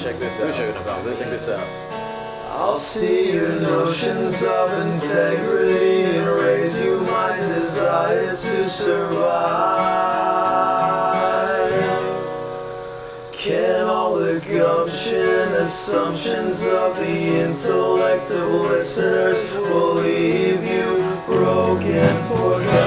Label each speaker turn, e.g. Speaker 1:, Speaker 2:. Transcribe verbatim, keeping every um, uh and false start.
Speaker 1: check this
Speaker 2: Let me
Speaker 1: out.
Speaker 2: show you, no problem.
Speaker 1: Check this out.
Speaker 3: I'll see your notions of integrity and raise you my desire to survive. Can all the gumption assumptions of the intellect of listeners will leave you broken, forgotten?